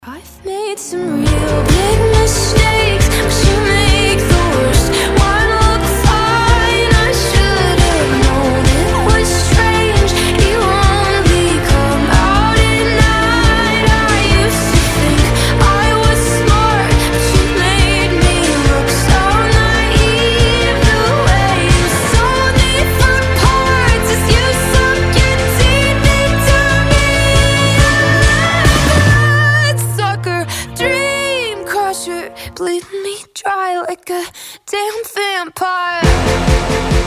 I've made some real big mistakes, but you make the worst one look fine. I should have known it was strange. You only come out at night. I used to think I was smart, but you made me look so naive. The way you sold me for parts as you sunk your teeth into me. Sucker, dream crusher, bleed me dry like a damn vampire.